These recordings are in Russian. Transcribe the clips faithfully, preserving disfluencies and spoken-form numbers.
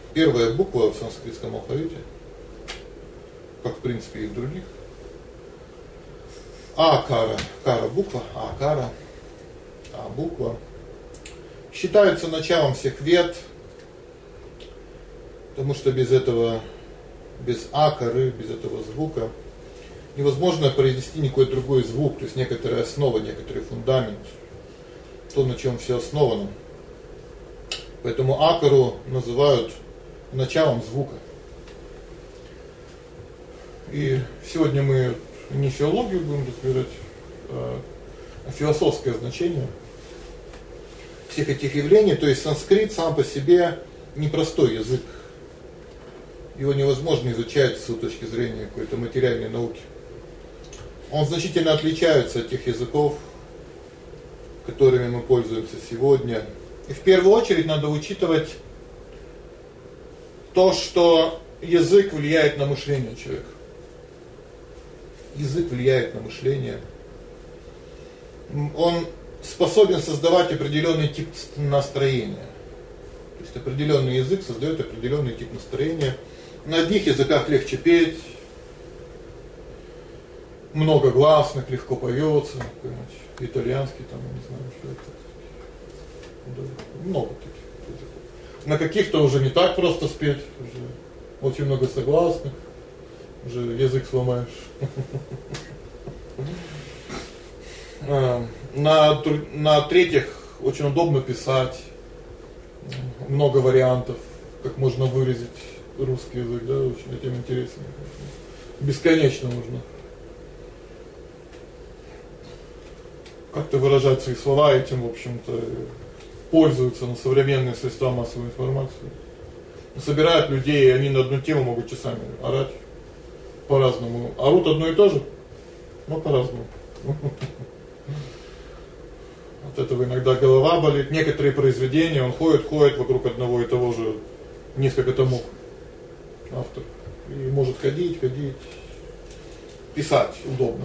первая буква в санскритском алфавите, как в принципе и в других. Акара, кара буква, акара, а буква считается началом всех вед, потому что без этого, без акары, без этого звука невозможно произнести никакой другой звук, то есть некоторая основа, некоторый фундамент, то, на чем все основано. Поэтому акару называют началом звука. И сегодня мы не филологию будем разбирать, а философское значение всех этих явлений. То есть санскрит сам по себе непростой язык. Его невозможно изучать с точки зрения какой-то материальной науки. Он значительно отличается от тех языков, которыми мы пользуемся сегодня. И в первую очередь надо учитывать то, что язык влияет на мышление человека. Язык влияет на мышление. Он способен создавать определенный тип настроения. То есть определенный язык создаёт определенный тип настроения. На одних языках легче петь, много гласных, легко поётся, понимаете, итальянский там, не знаю, что это. Да, много таких языков. На каких-то уже не так просто спеть, уже очень много согласных. Уже язык сломаешь. На на третьих очень удобно писать. Много вариантов, как можно выразить русский язык, да, очень этим интересно. Бесконечно можно как-то выражать свои слова, этим, в общем-то, пользуются на современные средства массовой информации. Собирают людей, и они на одну тему могут часами орать. По-разному. Орут одно и то же, но по-разному. От этого иногда голова болит. Некоторые произведения, он ходит, ходит вокруг одного и того же несколько томов. Автор. И может ходить, ходить. Писать удобно.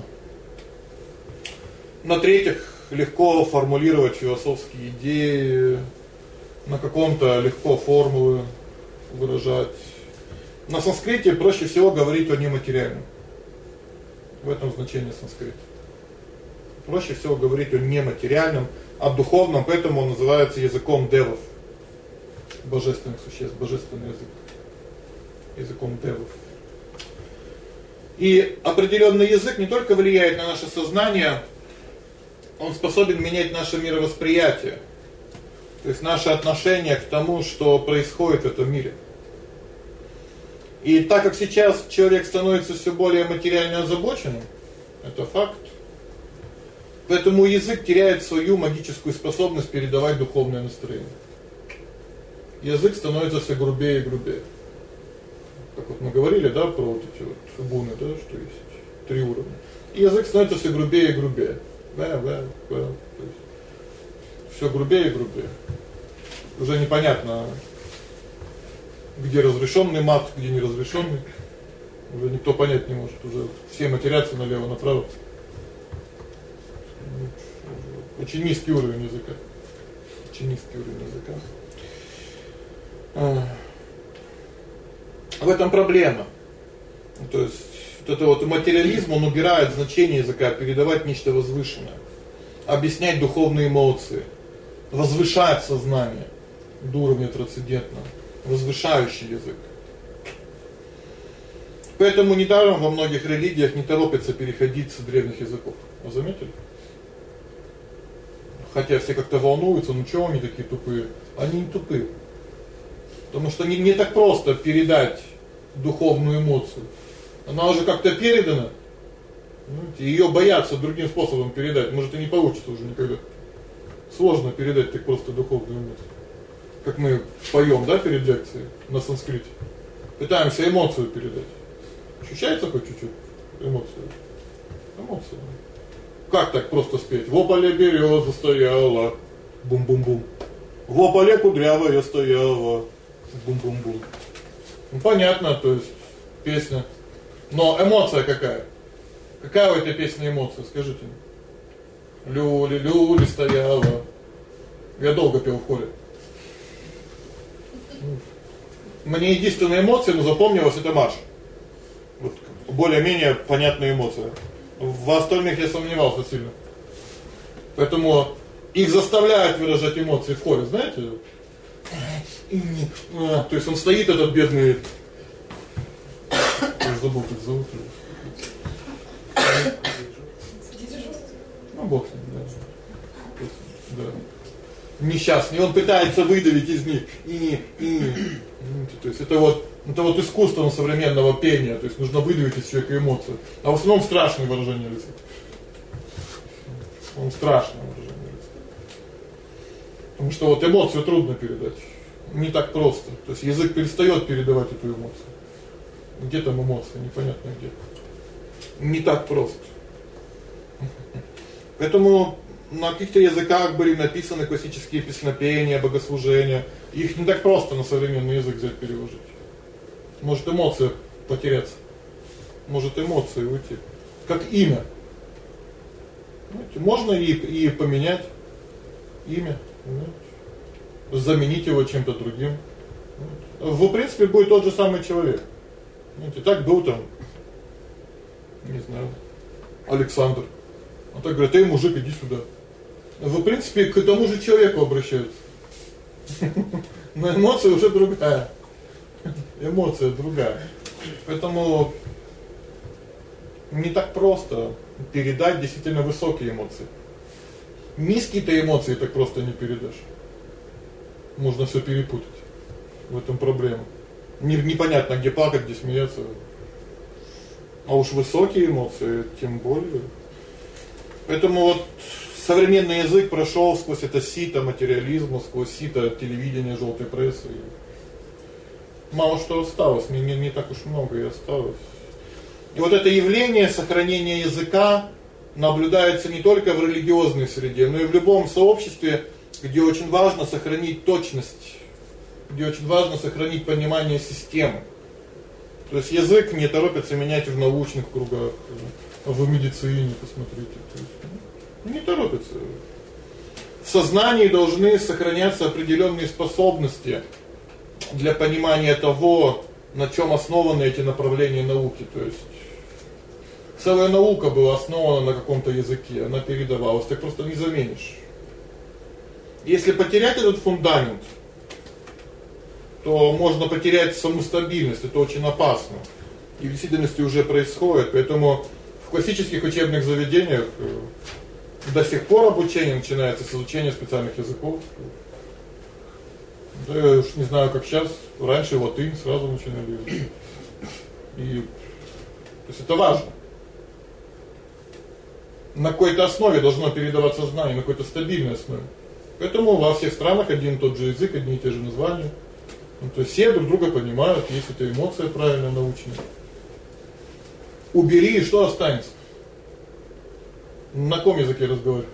На-третьих, легко формулировать философские идеи, на каком-то легко формулы выражать. На санскрите проще всего говорить о нематериальном. В этом значении санскрита. Проще всего говорить о нематериальном, о духовном, поэтому он называется языком девов, божественных существ, божественный язык. Языком девов. И определённый язык не только влияет на наше сознание, он способен менять наше мировосприятие. То есть наше отношение к тому, что происходит в этом мире. И так как сейчас человек становится всё более материально озабоченным, это факт. Поэтому язык теряет свою магическую способность передавать духовное настроение. Язык становится всё грубее и грубее. Как вот мы говорили, да, про вот эти вот гуны, да, что есть три уровня. И язык становится всё грубее и грубее. Да, да, да. То есть всё грубее и грубее. Уже непонятно, где разрешённый мат, где не разрешённый. Уже никто понять не может, уже все матерятся налево направо. Очень низкий уровень языка. Очень низкий уровень языка. А, в этом проблема. То есть вот это вот материализм, он убирает значение языка, передавать нечто возвышенное, объяснять духовные эмоции, возвышать сознание до уровня трансцендентного, возвышающий язык. Поэтому недаром во многих религиях не торопятся переходить с древних языков. Вы заметили? Хотя все как-то волнуются, ну что они такие тупые? Они не тупые. Потому что не не так просто передать духовную эмоцию. Она уже как-то передана. Её боятся другим способом передать, может и не получится уже никогда. Сложно передать так просто духовную эмоцию. Как мы поём, да, перед лекцией на санскрите. Пытаемся эмоцию передать. Ощущается хоть чуть-чуть эмоцию? Эмоцию. Как так просто спеть? В ополе берёза стояла, бум-бум-бум. В ополе кудрявая стояла, бум-бум-бум. Ну понятно, то есть песня. Но эмоция какая? Какая у этой песни эмоция, скажите мне? Люли-люли стояла. Я долго пел в хоре. Мне единственная эмоция, но запомнилась это Маша. Вот более-менее понятная эмоция. В остальных я сомневался сильно. Поэтому их заставляют выражать эмоции в хоре, знаете? То есть он стоит этот бедный. Я забыл, как зовут. Ну, бог с ним, да. Да. Несчастный, он пытается выдавить из них. И и то есть это вот это вот искусство современного пения, то есть нужно выдавить из человека эмоцию. А в основном страшные выражения лица. Он страшное выражение лица. Потому что вот эмоцию трудно передать. Не так просто. То есть язык перестаёт передавать эту эмоцию. Где там эмоция, непонятно где. Не так просто. Поэтому на каких-то языках были написаны классические песнопения, богослужения. Их не так просто на современный язык взять переложить. Может эмоция потеряться. Может эмоции уйти. Как имя. Знаете, можно и и поменять имя, знаете, заменить его чем-то другим. В принципе будет тот же самый человек. Знаете, так был там, не знаю, Александр. А так говорят: "Эй, мужик, иди сюда". В принципе к тому же человеку обращаются. Но эмоция уже другая. Эмоция другая. Поэтому не так просто передать действительно высокие эмоции. Низкие-то эмоции так просто не передашь. Можно всё перепутать. В этом проблема. Не непонятно, где плакать, где смеяться. А уж высокие эмоции тем более. Поэтому вот современный язык прошёл сквозь это сито материализма, сквозь сито телевидения, жёлтой прессы. Мало что осталось, не не, не так уж много и осталось. И вот это явление сохранения языка наблюдается не только в религиозной среде, но и в любом сообществе, где очень важно сохранить точность, где очень важно сохранить понимание системы. То есть язык не торопится менять в научных кругах, в медицине, посмотрите. То есть, не торопится. В сознании должны сохраняться определённые способности для понимания того, на чём основаны эти направления науки. То есть целая наука была основана на каком-то языке, она передавалась, ты просто не заменишь. Если потерять этот фундамент, то можно потерять саму стабильность, это очень опасно. И в действительности уже происходит, поэтому в классических учебных заведениях до сих пор обучение начинается с изучения специальных языков. Да я уж не знаю, как сейчас, раньше латынь сразу начинали изучать. И то есть это важно. На какой-то основе должно передаваться знание, на какой-то стабильной основе. Поэтому во всех странах один и тот же язык, одни и те же названия. Ну, то есть все друг друга понимают, если эта эмоция правильно научена. Убери, и что останется? На каком языке разговаривать?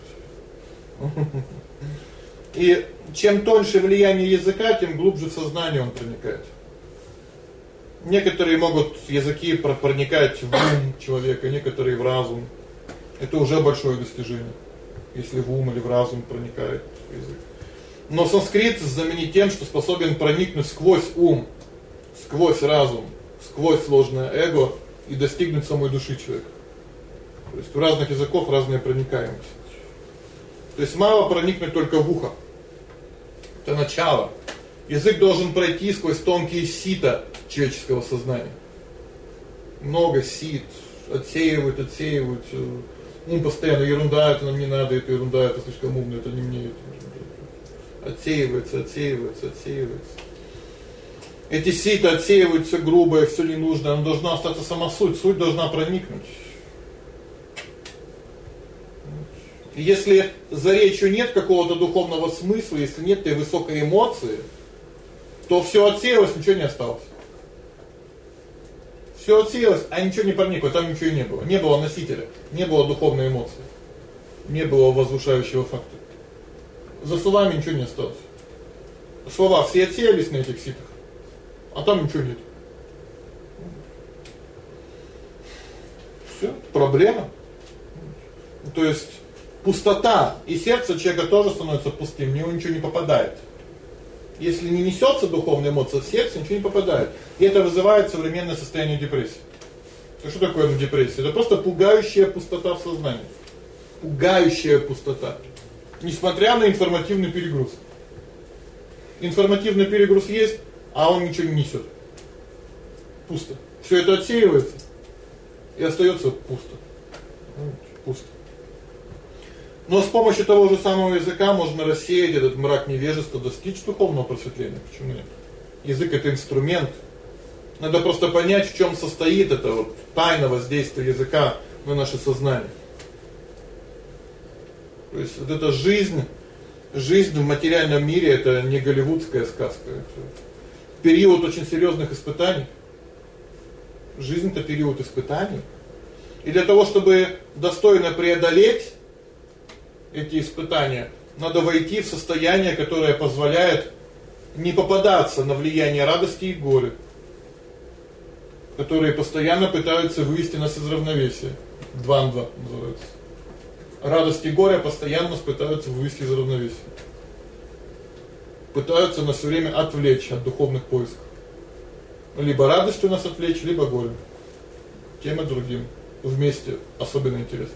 И чем тоньше влияние языка, тем глубже в сознание он проникает. Некоторые могут языки проникать в ум человека, некоторые в разум. Это уже большое достижение, если в ум или в разум проникает язык. Но санскрит знаменит тем, что способен проникнуть сквозь ум, сквозь разум, сквозь сложное эго и достигнуть самой души человека. То есть у разных языков разная проникаемость. То есть мало проникнуть только в ухо. Это начало. Язык должен пройти сквозь тонкие сита человеческого сознания. Много сит, отсеивают, отсеивают. Ум постоянно: ерунда, это нам не надо, это ерунда, это слишком умно, это не мне. Отсеивается, отсеивается, отсеивается. Эти сита отсеивают всё грубое, всё ненужное, оно должна остаться сама суть, суть должна проникнуть. Если за речью нет какого-то духовного смысла, если нет той высокой эмоции, то всё отсеялось, ничего не осталось. Всё отсеялось, а ничего не проникло, там ничего и не было. Не было носителя, не было духовной эмоции. Не было возвышающего фактора. За словами ничего не осталось. Слова все отсеялись на этих ситах, а там ничего нет. Всё, проблема. То есть пустота, и сердце человека тоже становится пустым, в него ничего не попадает. Если не несется духовная эмоция в сердце, ничего не попадает. И это вызывает современное состояние депрессии. Что такое депрессия? Это просто пугающая пустота в сознании. Пугающая пустота. Несмотря на информативный перегруз. Информативный перегруз есть, а он ничего не несет. Пусто. Все это отсеивается и остается пусто. Пусто. Но с помощью того же самого языка можно рассеять этот мрак невежества, достичь духовного просветления. Почему нет? Язык это инструмент. Надо просто понять, в чем состоит это вот тайна воздействия языка на наше сознание. То есть вот эта жизнь, жизнь в материальном мире это не голливудская сказка. Это период очень серьезных испытаний. Жизнь это период испытаний. И для того, чтобы достойно преодолеть эти испытания, надо войти в состояние, которое позволяет не попадаться на влияние радости и горя, которые постоянно пытаются вывести нас из равновесия. Два на два называется. Радость и горе постоянно пытаются вывести из равновесия. Пытаются нас все время отвлечь от духовных поисков. Либо радостью нас отвлечь, либо горем. Тем и другим вместе особенно интересно.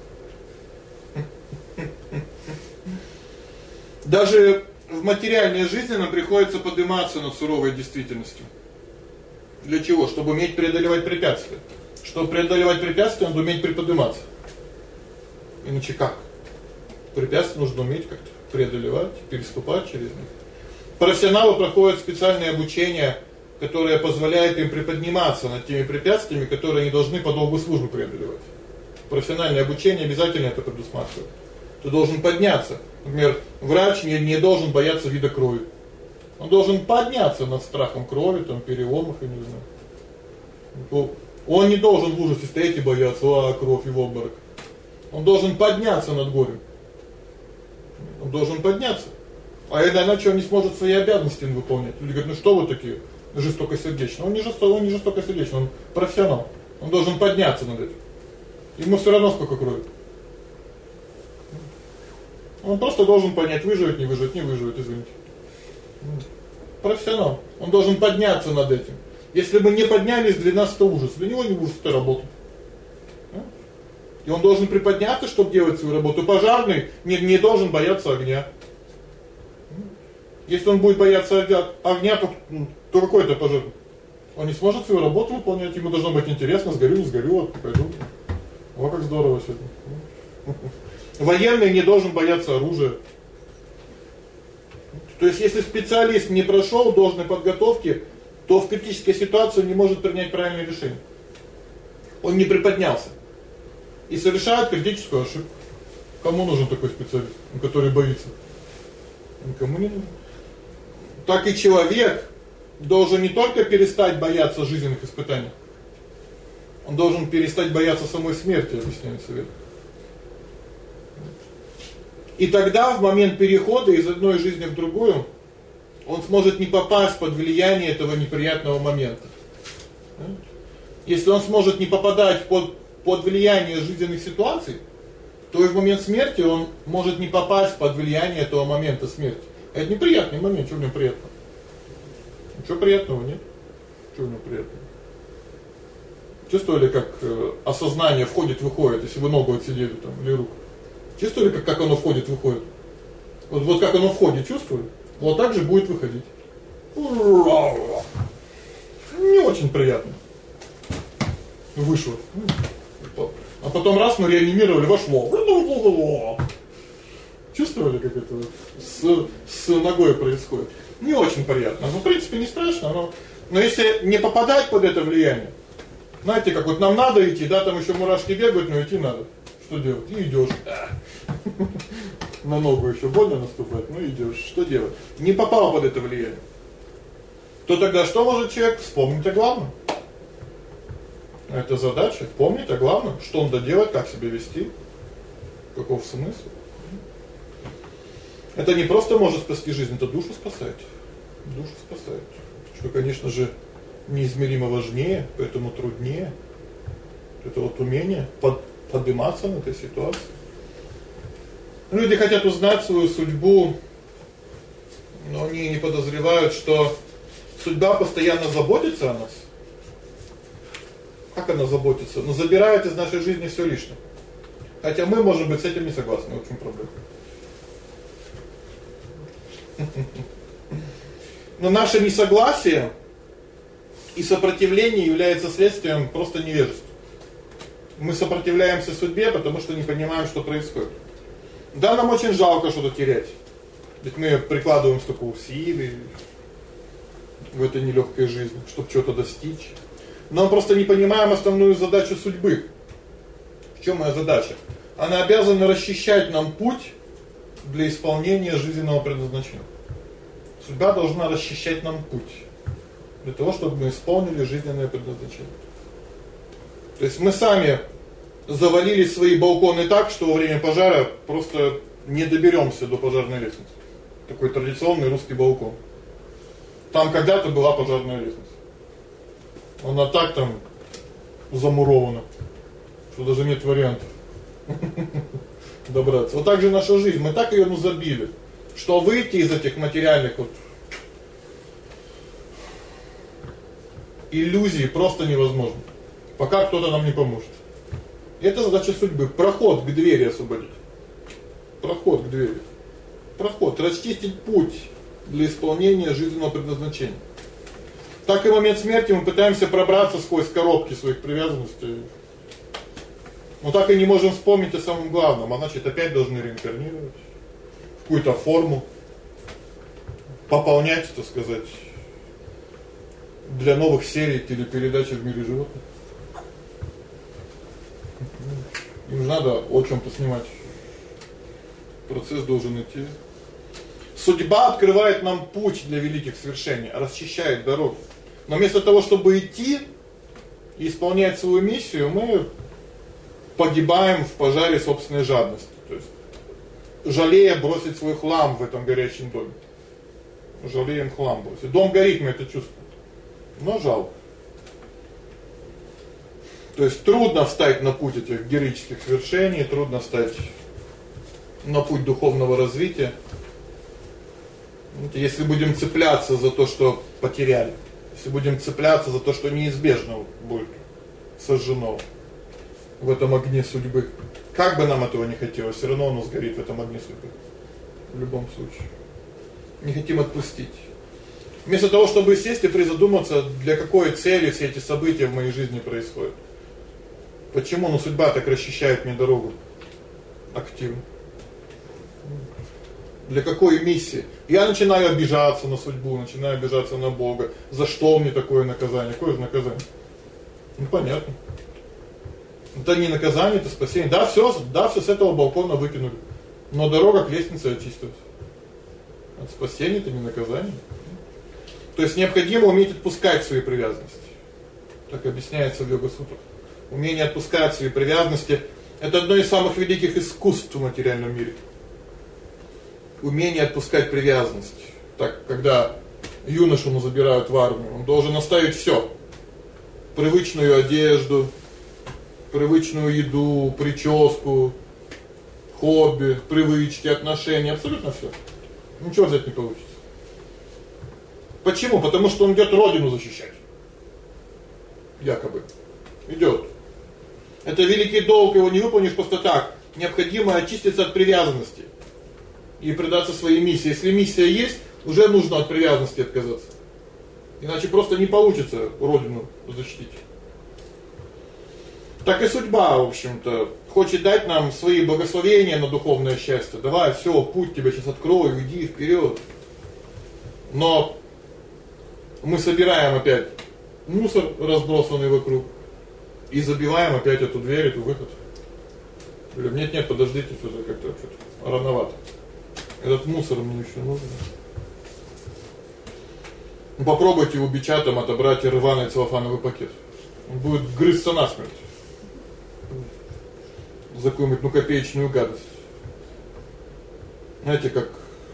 Даже в материальной жизни нам приходится подниматься над суровой действительностью. Для чего? Чтобы уметь преодолевать препятствия. Чтобы преодолевать препятствия, надо уметь приподниматься. Иначе как? Препятствия нужно уметь как-то преодолевать, переступать через них. Профессионалы проходят специальное обучение, которое позволяет им приподниматься над теми препятствиями, которые они должны по долгу службы преодолевать. Профессиональное обучение обязательно это предусматривает. Ты должен подняться. Например, врач не, не должен бояться вида крови. Он должен подняться над страхом крови, там, переломов, я не знаю. Он не должен в ужасе стоять и бояться, а кровь и в обморок. Он должен подняться над горем. Он должен подняться. А иначе он не сможет свои обязанности выполнять. Люди говорят: ну что вы такие жестокосердечные? Он не жестокий, он не жестокосердечный, он профессионал. Он должен подняться над этим. Ему все равно сколько крови. Он просто должен понять, выживет, не выживет, не выживет, извините. Профессионал. Он должен подняться над этим. Если мы не поднялись, для нас это ужас. Для него не ужас, это работа. И он должен приподняться, чтобы делать свою работу. Пожарный не, не должен бояться огня. Если он будет бояться огня, то, то какой это пожарный? Он не сможет свою работу выполнять, ему должно быть интересно, сгорю, не сгорю, пойду. О, как здорово сегодня. Военный не должен бояться оружия. То есть, если специалист не прошел должной подготовки, то в критической ситуации он не может принять правильное решение. Он не приподнялся. И совершает критическую ошибку. Кому нужен такой специалист, который боится? Никому не нужен. Так и человек должен не только перестать бояться жизненных испытаний, он должен перестать бояться самой смерти, объясняет Совет. И тогда в момент перехода из одной жизни в другую он сможет не попасть под влияние этого неприятного момента. Если он сможет не попадать под под влияние жизненных ситуаций, то и в момент смерти он может не попасть под влияние этого момента смерти. Это неприятный момент, что в нем приятного? Ничего приятного нет. Что в нем приятного? Чувствовали, как э, осознание входит-выходит, если вы ногу отсидели там или руку? Чувствовали, как, как оно входит-выходит? Вот, вот как оно входит, чувствуете? Вот так же будет выходить. Не очень приятно. Вышло. А потом раз мы реанимировали, вошло. Чувствовали, как это с, с ногой происходит? Не очень приятно. Но в принципе не страшно, но, но если не попадать под это влияние, знаете, как вот нам надо идти, да, там еще мурашки бегают, но идти надо. Что делать? И идешь. На ногу еще больно наступать, ну идешь. Что делать? Не попал под это влияние. То тогда что может человек вспомнить о главном? Это задача, помнить о главном, что он доделать, как себя вести, каков смысл. Это не просто может спасти жизнь, это душу спасает. Душу спасает. Что, конечно же, неизмеримо важнее, поэтому труднее. Это вот умение под, подниматься на этой ситуации. Люди хотят узнать свою судьбу Но они не подозревают, что судьба постоянно заботится о нас. Как она заботится? Ну, забирает из нашей жизни всё лишнее. Хотя мы, может быть, с этим не согласны, в чем проблема. Но наше несогласие и сопротивление является следствием просто невежества. Мы сопротивляемся судьбе, потому что не понимаем, что происходит. Да, нам очень жалко что-то терять. Ведь мы прикладываем столько усилий в этой нелёгкой жизни, чтобы чего-то достичь. Но мы просто не понимаем основную задачу судьбы. В чём её задача? Она обязана расчищать нам путь для исполнения жизненного предназначения. Судьба должна расчищать нам путь для того, чтобы мы исполнили жизненное предназначение. То есть мы сами завалили свои балконы так, что во время пожара просто не доберёмся до пожарной лестницы. Такой традиционный русский балкон. Там когда-то была пожарная лестница. Она так там замурована, что даже нет вариантов добраться. Вот так же наша жизнь, мы так её ну забили, что выйти из этих материальных вот иллюзий просто невозможно, пока кто-то нам не поможет. Это задача судьбы, проход к двери освободить. Проход к двери. Проход, расчистить путь для исполнения жизненного предназначения. Так и в момент смерти мы пытаемся пробраться сквозь коробки своих привязанностей. Но так и не можем вспомнить о самом главном, а значит, опять должны реинкарнировать в какую-то форму, пополнять, так сказать, для новых серий телепередач в мире животных. Им надо о чём-то снимать. Процесс должен идти. Судьба открывает нам путь для великих свершений, расчищает дорогу. Но вместо того, чтобы идти и исполнять свою миссию, мы погибаем в пожаре собственной жадности, то есть жалея бросить свой хлам в этом горящем доме. Жалеем хлам бросить. Дом горит, мы это чувствуем. Но жалко. То есть трудно встать на путь этих героических свершений, трудно встать на путь духовного развития. Если будем цепляться за то, что потеряли, если будем цепляться за то, что неизбежно будет сожжено в этом огне судьбы. Как бы нам этого не хотелось, всё равно оно сгорит в этом огне судьбы. В любом случае. Не хотим отпустить. Вместо того, чтобы сесть и призадуматься, для какой цели все эти события в моей жизни происходят. Почему, ну, судьба так расчищает мне дорогу активно? Для какой миссии? Я начинаю обижаться на судьбу, начинаю обижаться на Бога. За что мне такое наказание? Какое же наказание? Ну понятно. Это не наказание, это спасение. Да, всё, да, всё с этого балкона выкинули. Но дорога к лестнице очистилась. Это спасение, это не наказание. То есть необходимо уметь отпускать свои привязанности. Так объясняется в йога-сутрах. Умение отпускать свои привязанности это одно из самых великих искусств в материальном мире. Умение отпускать привязанность. Так, когда юношу ну, забирают в армию, он должен оставить всё. Привычную одежду, привычную еду, прическу, хобби, привычки, отношения, абсолютно всё. Ничего взять не получится. Почему? Потому что он идёт родину защищать. Якобы идёт. Это великий долг, его не выполнишь просто так. Необходимо очиститься от привязанности и предаться своей миссии. Если миссия есть, уже нужно от привязанности отказаться. Иначе просто не получится родину защитить. Так и судьба, в общем-то, хочет дать нам свои благословения на духовное счастье. Давай, всё, путь тебе сейчас открою, иди вперёд. Но мы собираем опять мусор, разбросанный вокруг, и забиваем опять эту дверь, эту выход. Говорим: "Нет, нет, подождите, что-то как-то что-то рановато. Этот мусор мне ещё нужен". Ну попробуйте у бича там отобрать рваный целлофановый пакет. Он будет грызться насмерть. За какую-нибудь ну копеечную гадость. Знаете, как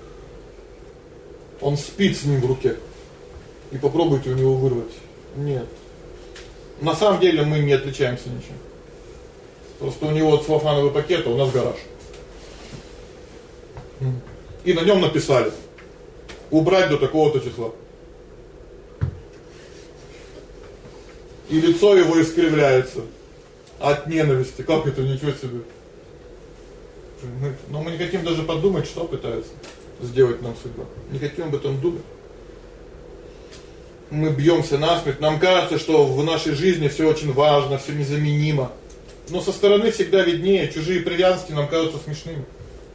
он спит с ним в руке. И попробуйте у него вырвать. Нет. На самом деле мы не отличаемся ничем. Просто у него целлофановый пакет, а у нас гараж. И на нём написали: убрать до такого-то числа. И лицо его искривляется от ненависти. Как это, ничего себе. Мы, но мы не хотим даже подумать, что пытается сделать нам судьба. Не хотим об этом думать. Мы бьёмся насмерть. Нам кажется, что в нашей жизни всё очень важно, всё незаменимо. Но со стороны всегда виднее, чужие привязанности нам кажутся смешными.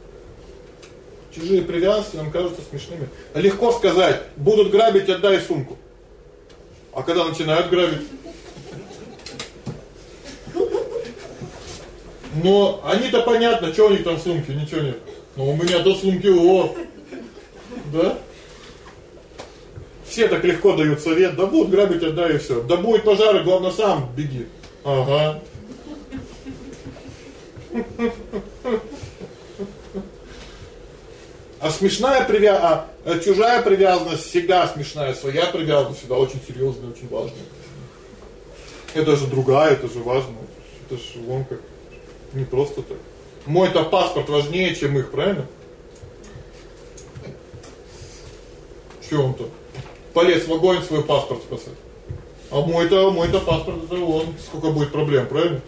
Чужие привязанности нам кажутся смешными. Легко сказать: будут грабить, отдай сумку. А когда начинают грабить? Но они-то понятно, что у них там в сумке, ничего нет. Но у меня-то в сумке, о. Да? Все так легко дают совет: да будут грабить, отдай и всё. Да будет пожар, главное сам беги. Ага. А смешная привязанность, а чужая привязанность всегда смешная, своя привязанность всегда очень серьёзная, очень важная. Это же другая, это же важно. Это же вон как не просто так. Мой-то паспорт важнее, чем их, правильно? Что он-то? Полез в огонь свой паспорт спасать. А мой-то, мой-то паспорт, это вон сколько будет проблем, правильно?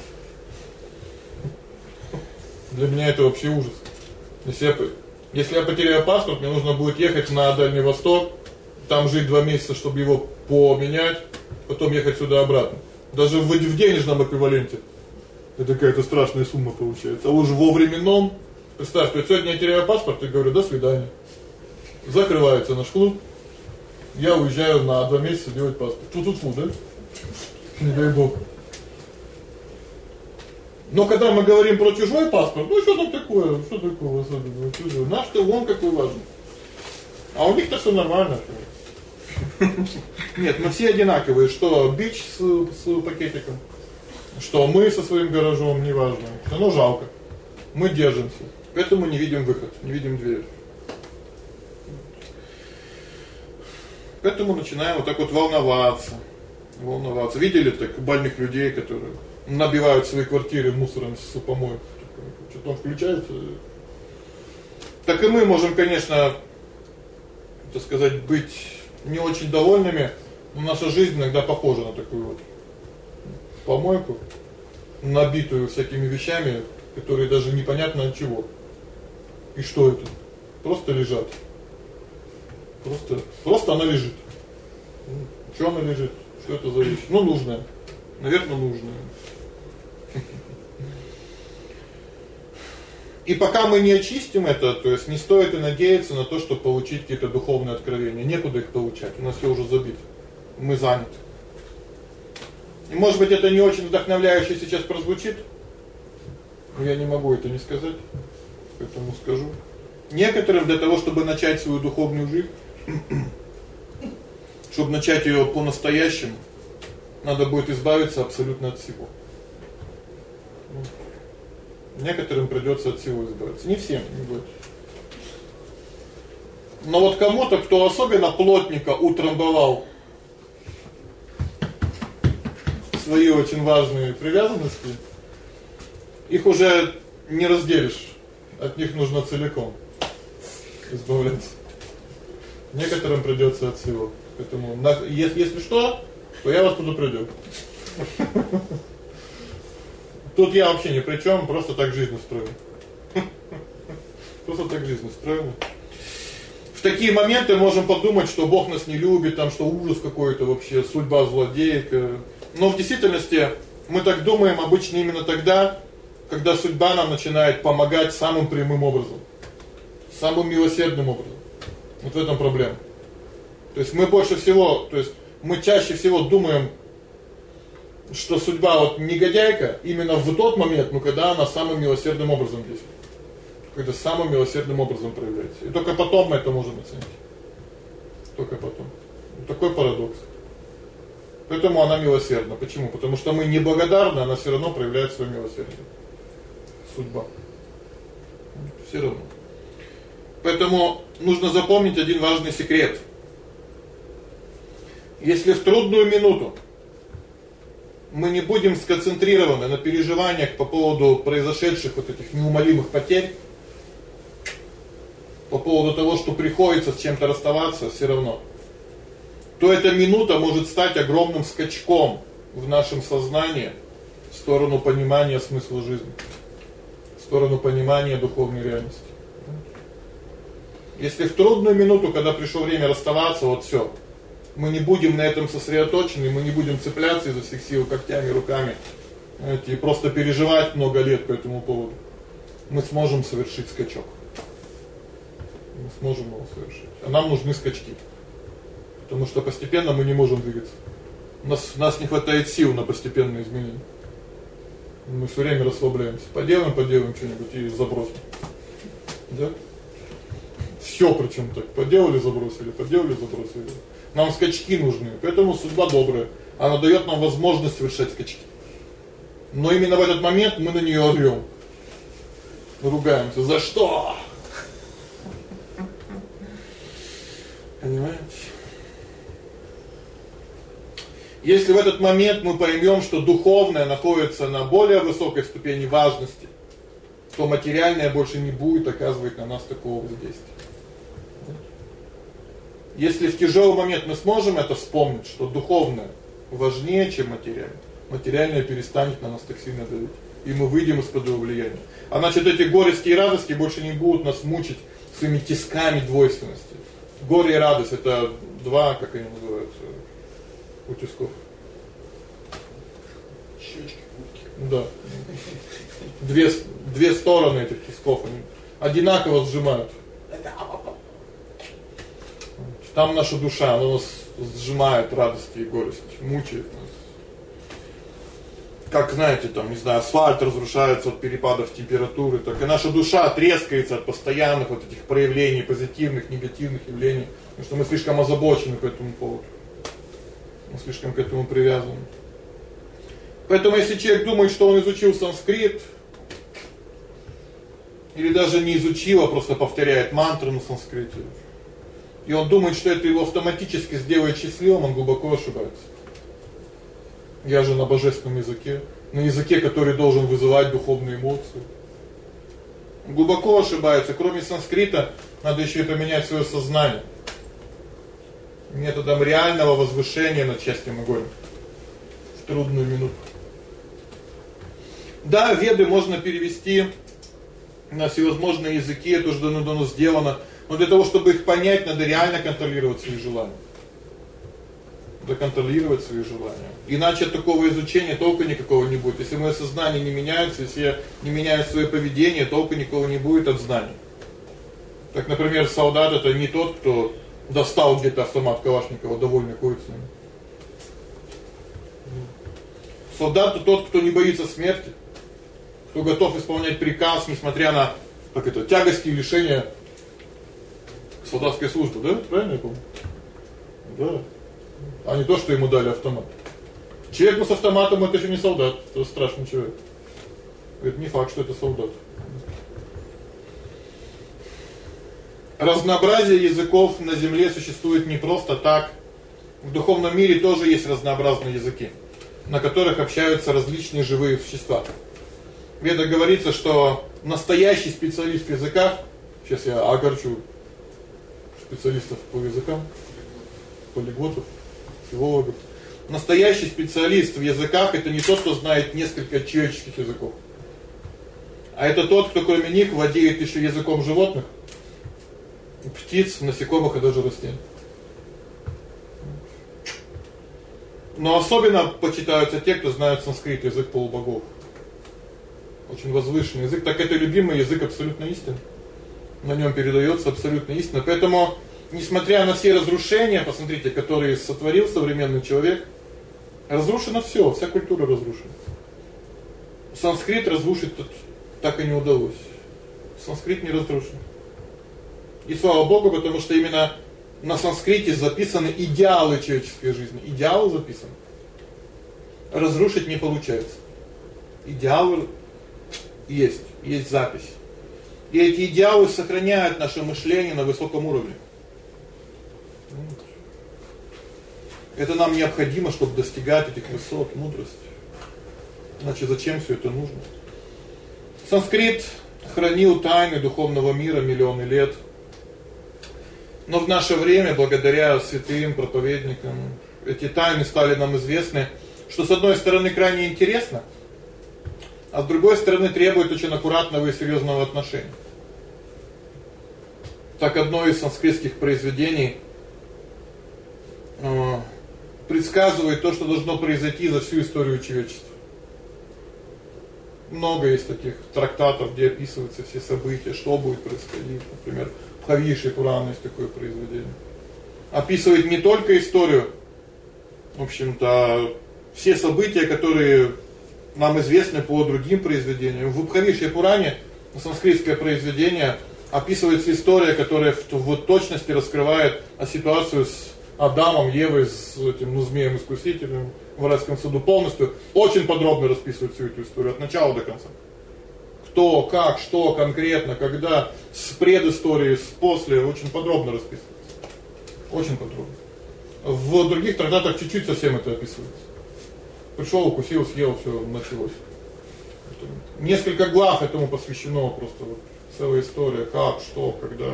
Для меня это вообще ужас. Если я, если я потеряю паспорт, мне нужно будет ехать на Дальний Восток, там жить два месяца, чтобы его поменять, потом ехать сюда обратно. Даже в, в денежном эквиваленте это какая-то страшная сумма получается. А уж во временном, представь, что сегодня я теряю паспорт и говорю: до свидания. Закрывается наш клуб. Я уезжаю на два месяца делать паспорт. Фу-фу-фу, да? Не дай бог. Но когда мы говорим про чужой паспорт, ну что там такое? Что такого особенного? Чужой. Наш-то вон какой важный. А у них-то всё нормально. Нет, мы все одинаковые, что бич с, с пакетиком, что мы со своим гаражом, неважно. Оно жалко. Мы держимся. Поэтому не видим выход, не видим дверь. Поэтому начинаем вот так вот волноваться. Волноваться. Видели так больных людей, которые набивают свои квартиры мусором с помоек. Что-то он включается. Так и мы можем, конечно, так сказать, быть не очень довольными, но наша жизнь иногда похожа на такую вот помойку, набитую всякими вещами, которые даже непонятно от чего. И что это? Просто лежат. Просто просто она лежит. Что она лежит? Что это за вещь? Ну, нужная. Наверное, нужная. И пока мы не очистим это, то есть не стоит и надеяться на то, чтобы получить какие-то духовные откровения. Некуда их получать. У нас всё уже забито. Мы заняты. И может быть, это не очень вдохновляюще сейчас прозвучит. Но я не могу это не сказать. Поэтому скажу. Некоторым для того, чтобы начать свою духовную жизнь, чтобы начать её по-настоящему, надо будет избавиться абсолютно от всего. Некоторым придётся от всего избавиться. Не всем, не будет. Но вот кому-то, кто особенно плотненько утрамбовал свои очень важные привязанности, их уже не разделишь. От них нужно целиком избавляться. Некоторым придётся от всего. Поэтому если если что, то я вас предупредил. Тут я вообще ни при чём, просто так жизнь устроена. Просто так жизнь устроена. В такие моменты можем подумать, что Бог нас не любит, там что ужас какой-то вообще, судьба злодейка. Но в действительности мы так думаем обычно именно тогда, когда судьба нам начинает помогать самым прямым образом, самым милосердным образом. Вот в этом проблема. То есть мы больше всего, то есть мы чаще всего думаем, что судьба вот негодяйка именно в тот момент, ну когда она самым милосердным образом действует. Когда самым милосердным образом проявляется. И только потом мы это можем оценить. Только потом. Вот такой парадокс. Поэтому она милосердна. Почему? Потому что мы неблагодарны, она всё равно проявляет своё милосердие. Судьба. Всё равно. Поэтому нужно запомнить один важный секрет. Если в трудную минуту мы не будем сконцентрированы на переживаниях по поводу произошедших вот этих неумолимых потерь, по поводу того, что приходится с чем-то расставаться всё равно, то эта минута может стать огромным скачком в нашем сознании в сторону понимания смысла жизни, в сторону понимания духовной реальности. Если в трудную минуту, когда пришло время расставаться, вот всё, мы не будем на этом сосредоточены, мы не будем цепляться изо всех сил когтями, руками, знаете, и просто переживать много лет по этому поводу, мы сможем совершить скачок. Мы сможем его совершить. А нам нужны скачки. Потому что постепенно мы не можем двигаться. У нас у нас не хватает сил на постепенные изменения. Мы всё время расслабляемся. Поделаем, поделаем что-нибудь и забросим. Да? Всё причём так. Поделали, забросили, поделали, забросили. Нам скачки нужны. Поэтому судьба добрая. Она даёт нам возможность совершать скачки. Но именно в этот момент мы на неё орём. Ругаемся. За что? Понимаете? Если в этот момент мы поймём, что духовное находится на более высокой ступени важности, то материальное больше не будет оказывать на нас такого воздействия. Если в тяжёлый момент мы сможем это вспомнить, что духовное важнее, чем материальное, материальное перестанет на нас так сильно давить, и мы выйдем из-под его влияния. А значит, эти горести и радости больше не будут нас мучить своими тисками двойственности. Горе и радость это два, как они называются, утисков. Щёчки, губки. Да. Две две стороны этих тисков, они одинаково сжимают. Там наша душа, она нас сжимает радости и горести, мучает нас. Как, знаете, там, не знаю, асфальт разрушается от перепадов температуры, так и наша душа трескается от постоянных вот этих проявлений позитивных, негативных явлений, потому что мы слишком озабочены по этому поводу. Мы слишком к этому привязаны. Поэтому если человек думает, что он изучил санскрит, или даже не изучил, а просто повторяет мантры на санскрите, и он думает, что это его автоматически сделает счастливым, он глубоко ошибается. Я же на божественном языке, на языке, который должен вызывать духовные эмоции. Глубоко ошибается. Кроме санскрита, надо ещё и поменять своё сознание. Методом реального возвышения над счастьем и горем в трудную минуту. Да, веды можно перевести на всевозможные языки, это уже давно сделано. Но для того, чтобы их понять, надо реально контролировать свои желания. Надо контролировать свои желания. Иначе от такого изучения толку никакого не будет. Если моё сознание не меняется, если я не меняю своё поведение, толку никакого не будет от знаний. Так, например, солдат это не тот, кто достал где-то автомат Калашникова, довольный ходит с ним. Солдат это тот, кто не боится смерти, кто готов исполнять приказ, несмотря на, как это, тягости и лишения солдатской службы, да? Правильно я помню? Да. А не то, что ему дали автомат. Человек с автоматом это ещё не солдат, это страшный человек. Это не факт, что это солдат. Разнообразие языков на земле существует не просто так. В духовном мире тоже есть разнообразные языки, на которых общаются различные живые существа. В Ведах говорится, что настоящий специалист в языках, сейчас я огорчу специалистов по языкам, полиглотов, филологов. Настоящий специалист в языках это не тот, кто знает несколько человеческих языков. А это тот, кто кроме них владеет ещё языком животных, птиц, насекомых и даже растений. Но особенно почитаются те, кто знают санскрит, язык полубогов. Очень возвышенный язык, так это любимый язык абсолютной истины. На нём передаётся абсолютная истина. Поэтому, несмотря на все разрушения, посмотрите, которые сотворил современный человек, разрушено всё, вся культура разрушена. Санскрит разрушить так и не удалось. Санскрит не разрушен. И слава Богу, потому что именно на санскрите записаны идеалы человеческой жизни. Идеалы записаны. Разрушить не получается. Идеалы есть, есть запись. И эти идеалы сохраняют наше мышление на высоком уровне. Это нам необходимо, чтобы достигать этих высот мудрости. Иначе зачем всё это нужно? Санскрит хранил тайны духовного мира миллионы лет. Но в наше время, благодаря святым проповедникам, эти тайны стали нам известны, что с одной стороны крайне интересно, а с другой стороны требует очень аккуратного и серьезного отношения. Так одно из санскритских произведений э, предсказывает то, что должно произойти за всю историю человечества. Много есть таких трактатов, где описываются все события, что будет происходить. Например, в Бхавиши Пурана есть такое произведение. Описывает не только историю, в общем-то, все события, которые нам известны по другим произведениям. В Бхавиши Пуране, санскритское произведение, описывается история, которая в, в точности раскрывает ситуацию с Адамом, Евой, с этим, ну, змеем-искусителем в райском саду полностью. Очень подробно расписывает всю эту историю от начала до конца. Кто, как, что конкретно, когда, с предысторией, с после, очень подробно расписывается. Очень подробно. В других трактатах чуть-чуть совсем это описывается. Пришел, укусил, съел, все, началось. Несколько глав этому посвящено, просто вот целая история, как, что, когда.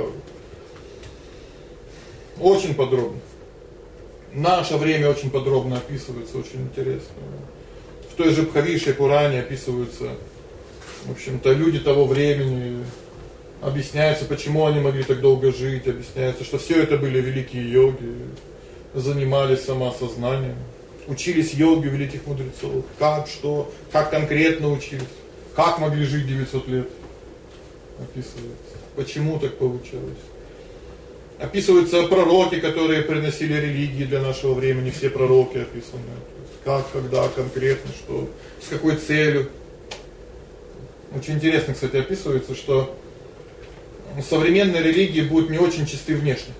Очень подробно. Наше время очень подробно описывается, очень интересно. В той же Бхавиши Пуране описываются, в общем-то, люди того времени, объясняется, почему они могли так долго жить, объясняется, что все это были великие йоги, занимались самоосознанием, учились йоге великих мудрецов, как, что, как конкретно учились, как могли жить девятьсот лет, описывается, почему так получалось. Описываются пророки, которые приносили религии для нашего времени, все пророки описаны, как, когда, конкретно, что, с какой целью. Очень интересно, кстати, описывается, что современные религии будут не очень чисты внешне.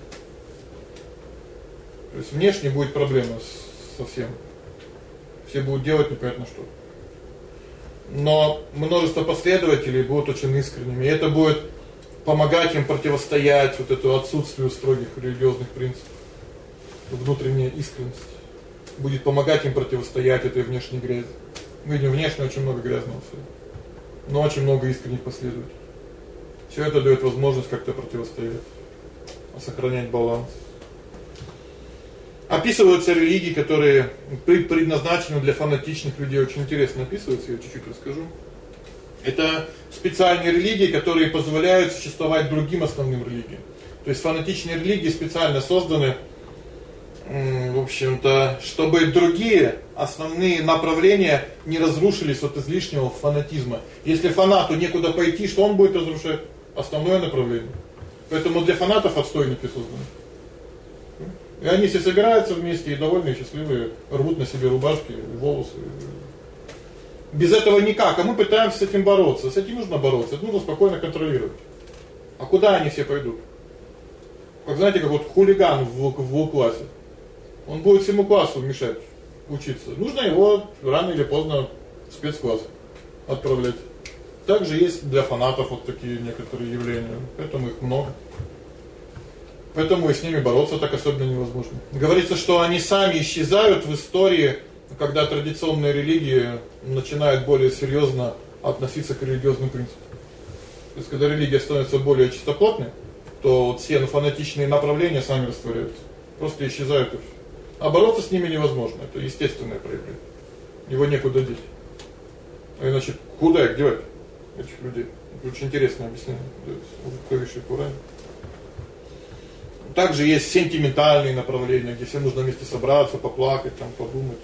То есть внешне будет проблема с, со всем. Все будут делать непонятно что. Но множество последователей будут очень искренними, и это будет помогать им противостоять вот этому отсутствию строгих религиозных принципов. Внутренняя искренность будет помогать им противостоять этой внешней грязи. Мы видим внешне очень много грязного всего, но очень много искренних последователей. Все это даёт возможность как-то противостоять, сохранять баланс. Описываются религии, которые предназначены для фанатичных людей, очень интересно описываются, я чуть-чуть расскажу. Это специальные религии, которые позволяют существовать другим основным религиям. То есть фанатичные религии специально созданы, в общем-то, чтобы другие основные направления не разрушились от излишнего фанатизма. Если фанату некуда пойти, что он будет разрушать? Основное направление. Поэтому для фанатов отстойники созданы. И они все собираются вместе и довольные, счастливые, рвут на себе рубашки, волосы. Без этого никак, а мы пытаемся с этим бороться. С этим нужно бороться, это нужно спокойно контролировать. А куда они все пойдут? Как знаете, как вот хулиган в в классе. Он будет всему классу мешать учиться. Нужно его рано или поздно в спецкласс отправлять. Также есть для фанатов вот такие некоторые явления. Поэтому их много. Поэтому и с ними бороться так особенно невозможно. Говорится, что они сами исчезают в истории, когда традиционные религии начинают более серьезно относиться к религиозным принципам. То есть когда религия становится более чистоплотной, то вот все фанатичные направления сами растворяются. Просто исчезают и всё. А бороться с ними невозможно, это естественное проявление. Его некуда деть. А иначе куда их девать, этих людей? Это очень интересное объяснение в Бхавиши Пуране. Также есть сентиментальные направления, где всем нужно вместе собраться, поплакать, там, подумать.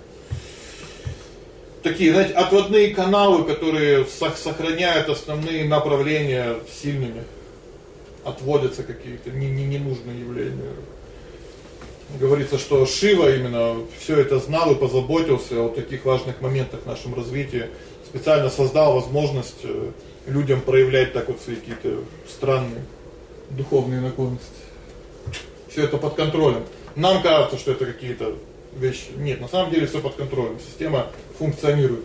Такие, знаете, отводные каналы, которые сохраняют основные направления сильными. Отводятся какие-то не не ненужные явления. Говорится, что Шива именно всё это знал и позаботился о таких важных моментах в нашем развитии, специально создал возможность людям проявлять так вот свои какие-то странные духовные наклонности. Всё это под контролем. Нам кажется, что это какие-то вещи. Нет, на самом деле всё под контролем. Система функционирует.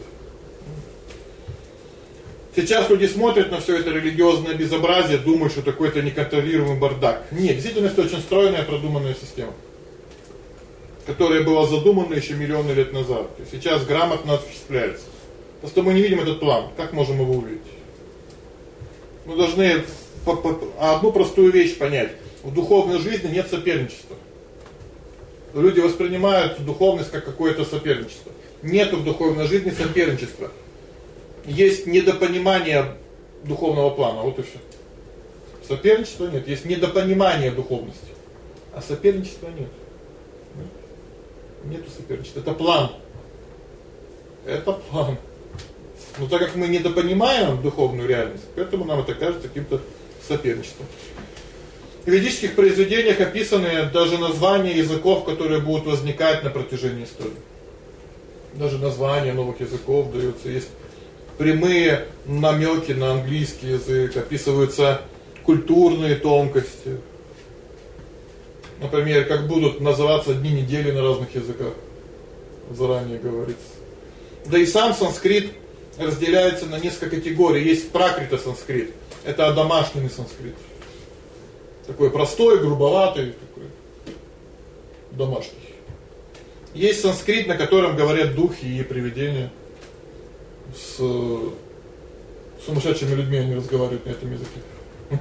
Сейчас люди смотрят на всё это религиозное безобразие, думают, что такой-то неконтролируемый бардак. Нет, действительно, это очень стройная, продуманная система, которая была задумана ещё миллионы лет назад. И сейчас грамотно осуществляется. Просто мы не видим этот план. Как можем его увидеть? Мы должны одну простую вещь понять. В духовной жизни нет соперничества. Люди воспринимают духовность как какое-то соперничество. Нет в духовной жизни соперничества. Есть недопонимание духовного плана, вот и всё. Соперничества нет, есть недопонимание духовности. А соперничества нет. Нету соперничества, это план. Это план. Но так как мы недопонимаем духовную реальность, поэтому нам это кажется каким-то соперничеством. В ведических произведениях описаны даже названия языков, которые будут возникать на протяжении истории. Даже названия новых языков даются, есть прямые намёки на английский язык, описываются культурные тонкости. Например, как будут называться дни недели на разных языках. Заранее говорится. Да и сам санскрит разделяется на несколько категорий. Есть пракрита санскрит. Это одомашненный санскрит. Такой простой, грубоватый, такой домашний. Есть санскрит, на котором говорят духи и привидения. С сумасшедшими людьми они разговаривают на этом языке.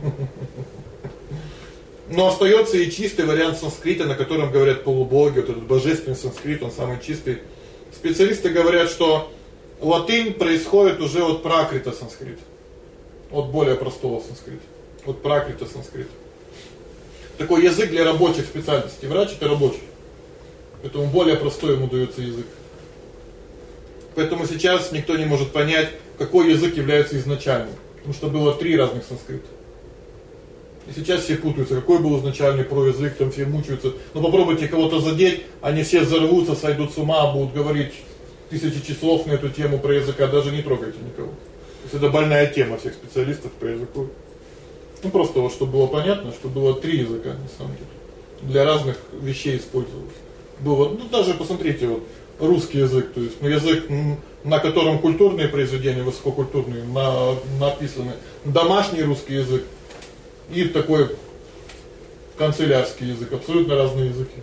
Но остаётся и чистый вариант санскрита, на котором говорят полубоги, вот этот божественный санскрит, он самый чистый. Специалисты говорят, что латынь происходит уже от пракрита санскрита. От более простого санскрита. От пракрита санскрита. Такой язык для рабочих специальностей. Врач это рабочий. Поэтому более простой ему даётся язык. Поэтому сейчас никто не может понять, какой язык является изначальным, потому что было три разных санскрита. И сейчас все путаются, какой был изначальный про язык, там все мучаются. Но попробуйте кого-то задеть, они все взорвутся, сойдут с ума, будут говорить тысячи часов на эту тему про язык, даже не трогайте никого. То есть это больная тема всех специалистов по языку. Ну просто вот чтобы было понятно, что было три языка на самом деле. Для разных вещей использовалось. Было, ну даже посмотрите, вот русский язык, то есть ну язык, на котором культурные произведения высококультурные на написаны, домашний русский язык и такой канцелярский язык, абсолютно разные языки.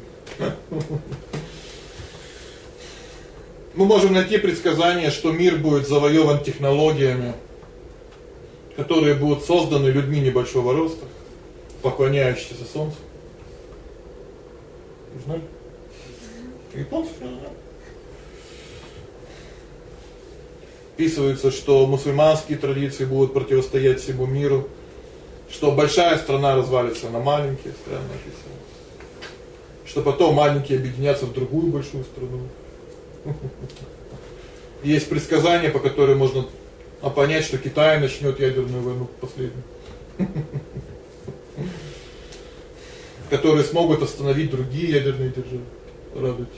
Мы можем найти предсказание, что мир будет завоёван технологиями, которые будут созданы людьми небольшого роста, поклоняющимися солнцу. Знали? Японцы, да. Описывается, что мусульманские традиции будут противостоять всему миру, что большая страна развалится на маленькие страны, описано. Что потом маленькие объединятся в другую большую страну. Есть предсказания, по которым можно понять, что Китай начнёт ядерную войну последнюю. Которые смогут остановить другие ядерные державы. Радуйтесь.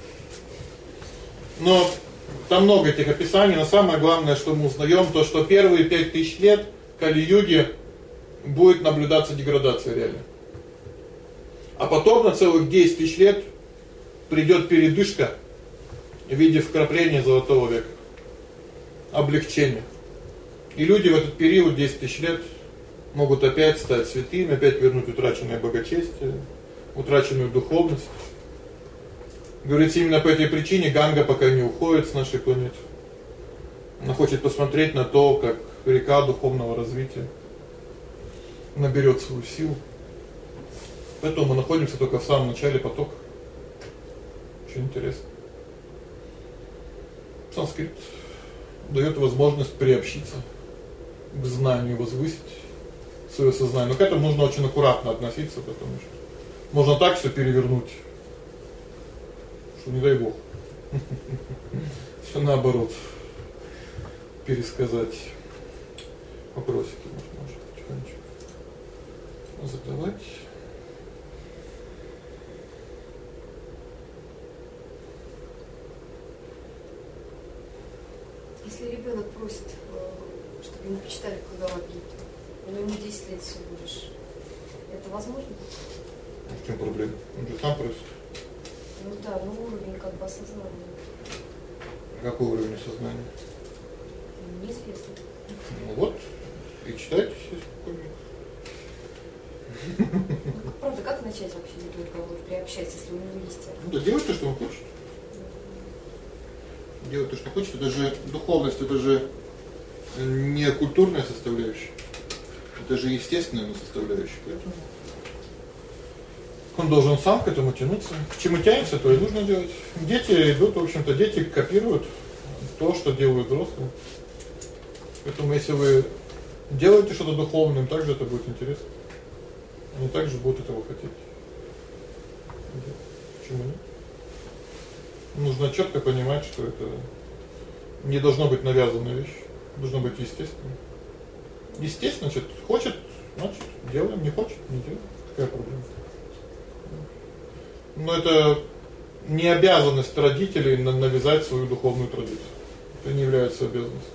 Но там много этих описаний, но самое главное, что мы узнаём, то что первые пять тысяч лет Кали-юги будет наблюдаться деградация реально. А потом на целых десять тысяч лет придёт передышка в виде вкрапления золотого века. Облегчение. И люди в этот период десять тысяч лет могут опять стать святыми, опять вернуть утраченное благочестие, утраченную духовность. Говорится, именно по этой причине Ганга пока не уходит с нашей планеты. Она хочет посмотреть на то, как река духовного развития наберёт свою силу. Поэтому мы находимся только в самом начале потока. Очень интересно. Санскрит даёт возможность приобщиться к знанию, возвысить своё сознание. Но к этому нужно очень аккуратно относиться, потому что можно так всё перевернуть, что не дай бог. Всё наоборот. Пересказать. Вопросики можно уже потихонечку задавать. Если ребёнок просит, чтобы ему почитали Бхагавад-гиту, но ему десять лет всего лишь, это возможно? В чём проблема? Он же сам просит. Ну да, ну уровень как бы осознания. Какой уровень сознания? Неизвестно. Ну вот, и читайте все спокойно. Ну, правда, как начать вообще ребёнка приобщаться, если у него есть это? Ну да делай то, что он хочет. Делай то, что хочет. Это же духовность, это же не культурная составляющая. Это же естественная составляющая. Поэтому Он должен сам к этому тянуться. К чему тянется, то и нужно делать. Дети идут, в общем-то, дети копируют то, что делают взрослые. Поэтому если вы делаете что-то духовное, им также это будет интересно. Они также будут этого хотеть. Почему нет? Нужно чётко понимать, что это не должно быть навязанная вещь, должно быть естественно. Естественно, значит, хочет, значит, делаем, не хочет, не делаем. Какая проблема? Но это не обязанность родителей навязать свою духовную традицию. Это не является обязанностью.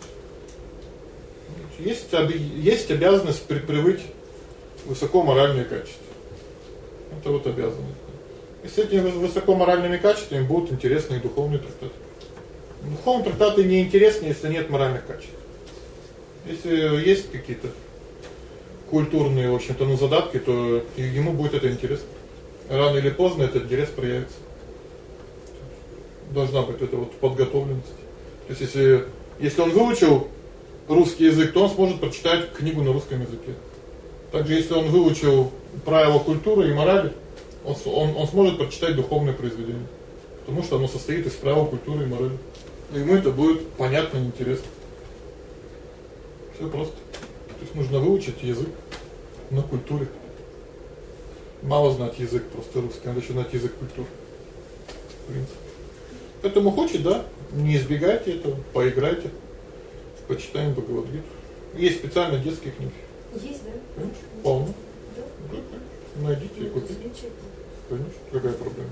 Есть есть обязанность привить высокоморальные качества. Это вот обязанность. И с этими высокоморальными качествами будут интересные духовные трактаты. Духовные трактаты не интересны, если нет моральных качеств. Если есть какие-то культурные, в общем-то, ну задатки, то ему будет это интересно. Рано или поздно этот интерес проявится. Должна быть эта вот подготовленность. То есть если если он выучил русский язык, то он сможет прочитать книгу на русском языке. Также если он выучил правила культуры и морали, он он он сможет прочитать духовное произведение, потому что оно состоит из правил культуры и морали. И ему это будет понятно и интересно. Всё просто. То есть нужно выучить язык на культуре. Мало знать язык просто русский, надо ещё знать язык культуры. В принципе. Поэтому хочет, да, не избегайте этого, поиграйте. Почитаем Бхагавад-гиту. Есть специально детские книги. Есть, да? Конечно, полно. Да. Да, конечно. Найдите и купите. Конечно, какая проблема?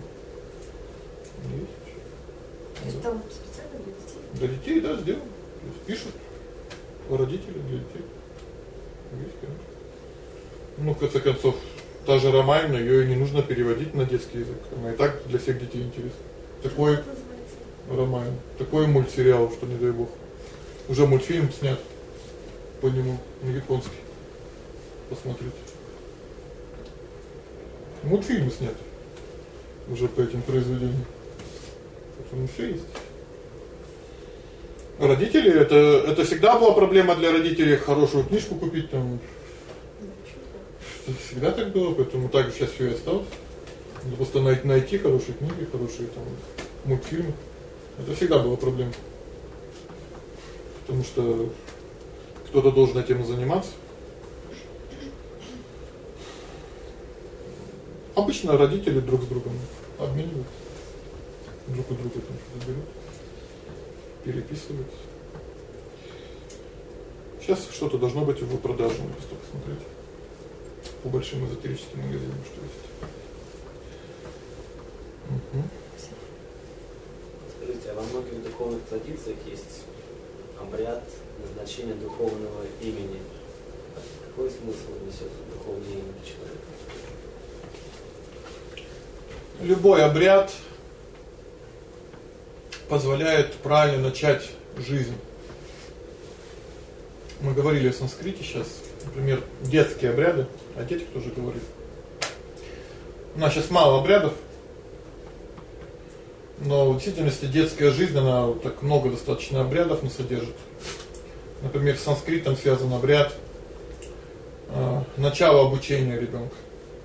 Есть. Это там специально для детей? Для детей, да, сделано. То есть пишут родители для детей. Есть, конечно. Ну, в конце концов, та же Рамайна, её и не нужно переводить на детский язык. Она и так для всех детей интересна. Такой Рамайна, такой мультсериал, что не дай бог. Уже мультфильм снят по нему на японский. Посмотрите. Мультфильмы сняты уже по этим произведениям. Поэтому всё есть. Родители это это всегда была проблема для родителей хорошую книжку купить там. Всегда так было, поэтому так сейчас всё и осталось. Надо просто найти, найти хорошие книги, хорошие там мультфильмы. Это всегда была проблема. Потому что кто-то должен этим заниматься. Обычно родители друг с другом обмениваются. Друг у друга там что-то берут, переписываются. Сейчас что-то должно быть в продаже, надо просто посмотреть. По большим эзотерическим магазинам что есть. Угу. Скажите, а во многих духовных традициях есть обряд назначения духовного имени. Какой смысл несёт духовное имя человека? Любой обряд позволяет правильно начать жизнь. Мы говорили о санскрите сейчас, например, детские обряды, о детях тоже говорили. У нас сейчас мало обрядов. Но в действительности детская жизнь, она так много достаточно обрядов не содержит. Например, с санскритом связан обряд э начала обучения ребёнка.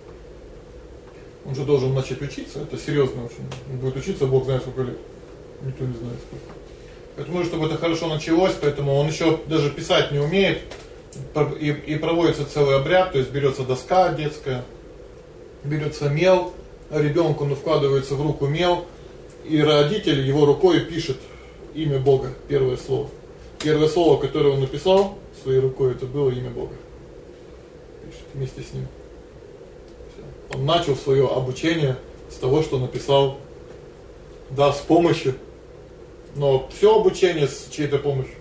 Он же должен начать учиться, это серьёзно очень. Он будет учиться, Бог знает сколько лет. Никто не знает сколько. Поэтому чтобы это хорошо началось, поэтому он ещё даже писать не умеет. И и проводится целый обряд, то есть берётся доска детская, берётся мел, ребёнку ну вкладывается в руку мел. И родитель его рукой пишет имя Бога, первое слово. Первое слово, которое он написал своей рукой, это было имя Бога. Пишет вместе с ним. Всё. Он начал своё обучение с того, что написал, да, с помощью, но всё обучение с чьей-то помощью.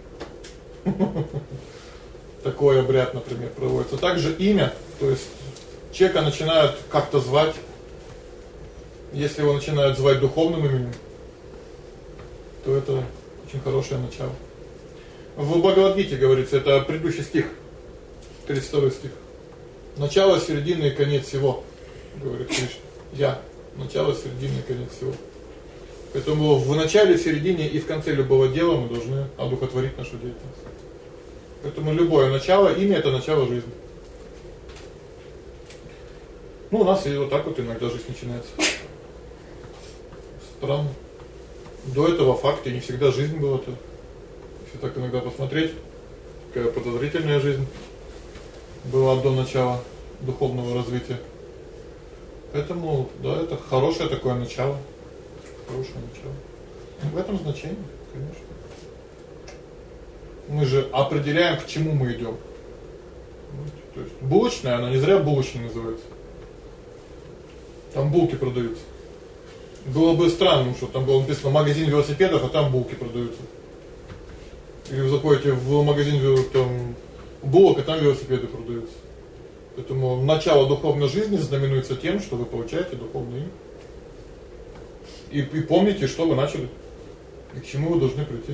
Такой обряд, например, проводится. Также имя, то есть человека начинают как-то звать. Если его начинают звать духовным именем, то это очень хорошее начало. В Бхагавад-гите говорится, это предыдущий стих, тридцать второй стих. Начало, середина и конец всего, говорит Кришна. Я начало, середина и конец всего. Поэтому в начале, в середине и в конце любого дела мы должны одухотворить нашу деятельность. Поэтому любое начало, имя это начало жизни. Ну, у нас и вот так вот иногда жизнь начинается. Странно. До этого факта не всегда жизнь была-то. Если так иногда посмотреть, какая подозрительная жизнь была до начала духовного развития. Поэтому, да, это хорошее такое начало. Хорошее начало. В этом значении, конечно. Мы же определяем, к чему мы идём. То есть булочная, она не зря булочной называется. Там булки продаются. Было бы странным, что там было написано магазин велосипедов, а там булки продаются. Или вы заходите в магазин там булок, а там велосипеды продаются. Поэтому начало духовной жизни знаменуется тем, что вы получаете духовное имя. И и помните, что вы начали и к чему вы должны прийти.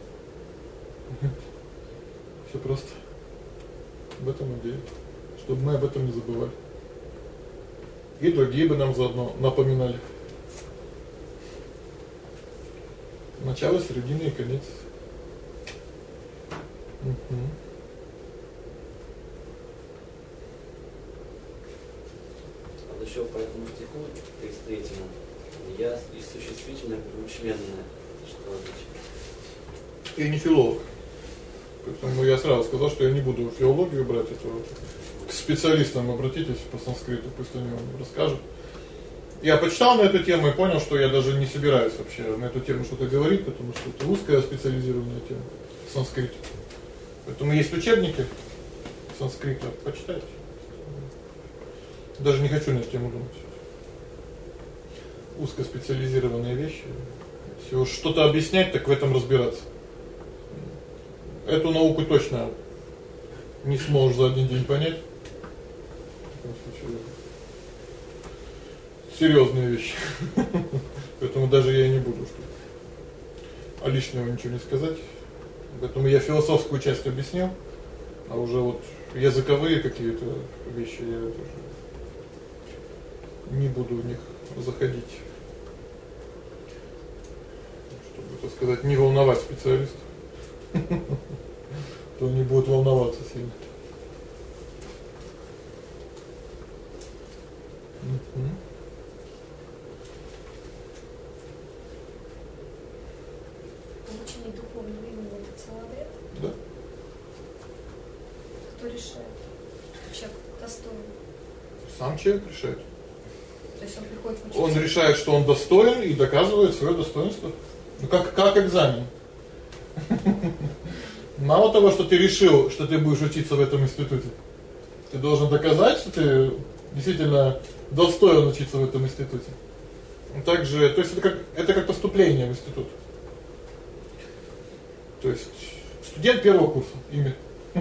Всё просто. В этом идея, чтобы мы об этом не забывали. И другие бы нам заодно напоминали. Начало, середина и конец. Угу. А ещё по этому стиху тридцать третьему я и существительное двучленное. Что означает? Я не филолог. Поэтому я сразу сказал, что я не буду филологию брать, это вот к специалистам обратитесь по санскриту, пусть они вам расскажут. Я почитал на эту тему и понял, что я даже не собираюсь вообще на эту тему что-то говорить, потому что это узкая специализированная тема санскрит. Поэтому есть учебники санскрита, почитайте. Даже не хочу на эту тему думать. Узкоспециализированные вещи. Если уж что-то объяснять, так в этом разбираться. Эту науку точно не сможешь за один день понять. В таком случае серьёзные вещи. Поэтому даже я и не буду что а лишнего ничего не сказать. Поэтому я философскую часть объяснил, а уже вот языковые какие-то вещи я тоже не буду в них заходить. Чтобы, так сказать, не волновать специалистов. То они будут волноваться сильно. Угу. Получение духовного имени — это целый обряд? Да. Кто решает, что человек достоин? Сам человек решает. То есть он приходит в учителя. Он решает, что он достоин, и доказывает своё достоинство. Ну как как экзамен. Мало того, что ты решил, что ты будешь учиться в этом институте, ты должен доказать, что ты действительно достоин учиться в этом институте. Также, то есть это как это как поступление в институт. То есть студент первого курса, имя.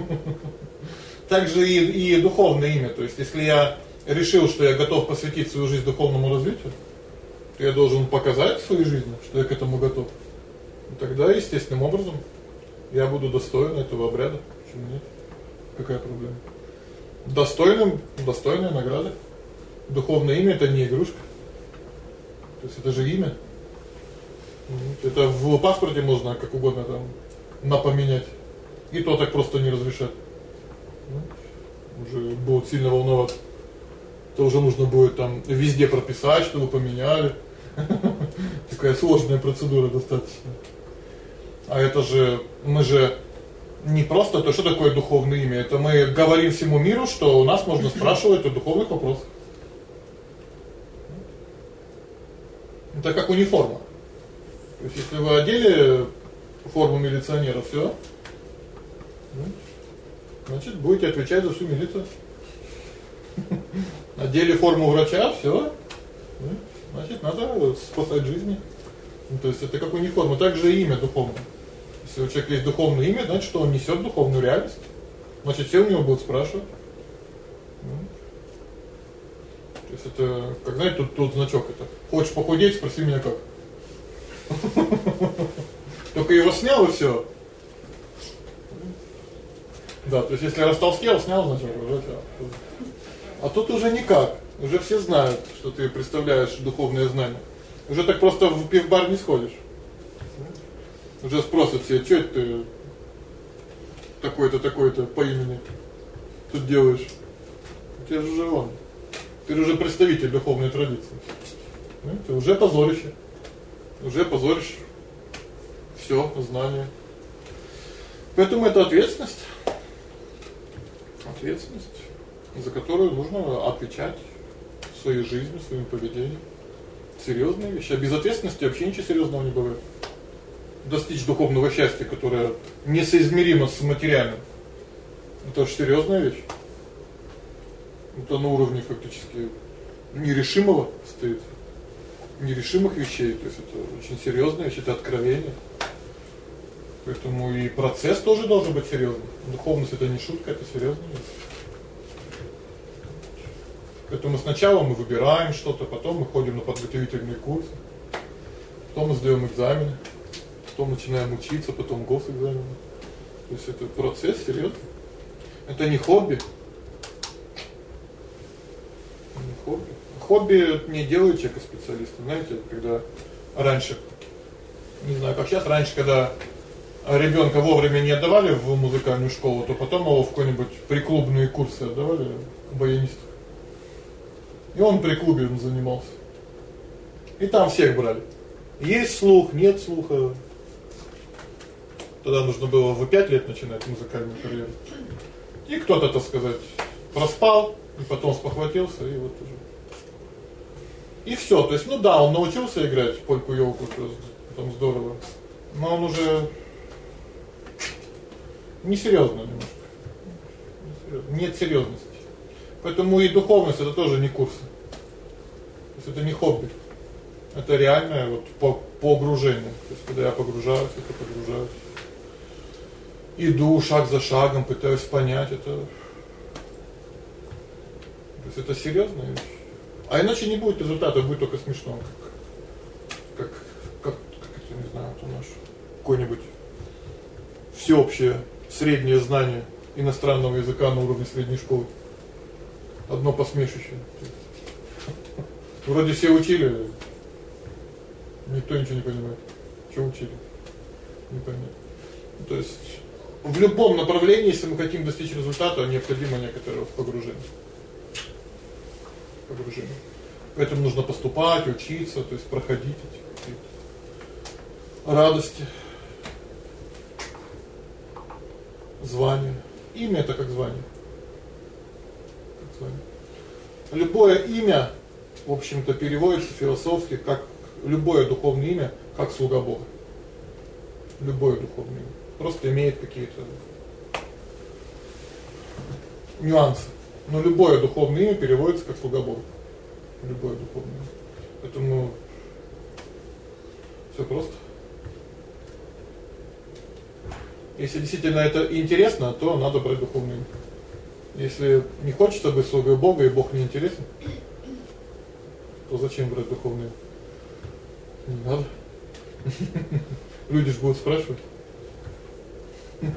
Также и и духовное имя, то есть если я решил, что я готов посвятить свою жизнь духовному развитию, то я должен показать в своей жизни, что я к этому готов. И тогда естественным образом я буду достоин этого обряда. Почему нет? Какая проблема? Достойным, достойная награда. Духовное имя — это не игрушка. То есть это же имя. Это в паспорте можно как угодно там напоменять. И то так просто не разрешат. Уже будут сильно волноваться. То уже нужно будет там везде прописать, что вы поменяли. Такая сложная процедура достаточно. А это же мы же не просто то, что такое духовное имя. Это мы говорим всему миру, что у нас можно спрашивать о духовных вопросах. Это как униформа. То есть если вы одели форму милиционера, всё. Значит, будете отвечать за всю милицию. Одели форму врача, всё. Значит, надо спасать жизни. Ну, то есть это как униформа, также и имя духовное. Если у человека есть духовное имя, значит, что он несёт духовную реальность. Значит, все у него будут спрашивать. То есть это, как знаете, тут тут значок это. Хочешь похудеть, спроси меня как. Только его снял и всё. Да, то есть если растолстел, снял значок, уже всё. А тут уже никак. Уже все знают, что ты представляешь духовное знание. Уже так просто в пивбар не сходишь. Уже спросят все: "Что ты такой-то, такой-то по имени тут делаешь?" Ты же уже он. Ты уже представитель духовной традиции. Ты уже позорище. Уже позоришь всё знание. Поэтому это ответственность. Ответственность, за которую нужно отвечать своей жизнью, своим поведением. Серьёзные вещи. А без ответственности вообще ничего серьёзного не бывает. Достичь духовного счастья, которое несоизмеримо с материальным. Это очень серьёзная вещь. Это на уровне фактически нерешимого стоит. Нерешимых вещей, то есть это очень серьёзная вещь, это откровение. Поэтому и процесс тоже должен быть серьёзным. Духовность это не шутка, это серьёзная вещь. Поэтому сначала мы выбираем что-то, потом мы ходим на подготовительные курсы. Потом мы сдаём экзамены, потом начинаем учиться, потом госэкзамены. То есть это процесс серьёзный. Это не хобби. Не хобби. Хобби не делает человека специалистом. Знаете, когда раньше, не знаю, как сейчас, раньше, когда ребёнка вовремя не отдавали в музыкальную школу, то потом его в какой-нибудь приклубные курсы отдавали баянистов. И он при клубе занимался. И там всех брали. Есть слух, нет слуха. Тогда нужно было в пять лет начинать музыкальную карьеру. И кто-то, так сказать, проспал, и потом спохватился, и вот уже. И всё, то есть, ну да, он научился играть польку-ёлку, там здорово. Но он уже несерьёзно немножко. Несерьёзно. Нет серьёзности. Поэтому и духовность это тоже не курсы. То есть это не хобби. Это реальное вот погружение. То есть когда я погружаюсь, это погружаюсь. Иду шаг за шагом, пытаюсь понять это. То есть это серьёзная вещь. А иначе не будет результата, будет только смешно, как как как, как это, не знаю, это наш какой-нибудь всеобщее среднее знание иностранного языка на уровне средней школы. Одно посмешище. Вроде все учили, никто ничего не понимает. Что учили? Непонятно. То есть в любом направлении, если мы хотим достичь результата, необходимо некоторое погружение. Погружение. Поэтому нужно поступать, учиться, то есть проходить эти радости. Звание. Имя это как звание. Как звание. Любое имя, в общем-то, переводится философски как любое духовное имя, как слуга Бога. Любое духовное имя просто имеет какие-то нюансы. Но любое духовное имя переводится как слуга Бога. Любое духовное имя. Поэтому всё просто. Если действительно это интересно, то надо брать духовное имя. Если не хочется быть слугой Бога и Бог не интересен, то зачем брать духовное имя? Не надо. Люди же будут спрашивать. Вот.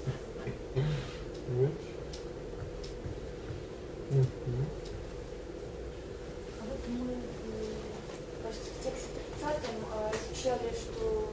А вот мы, кажется, в тексте тридцатом изучали, что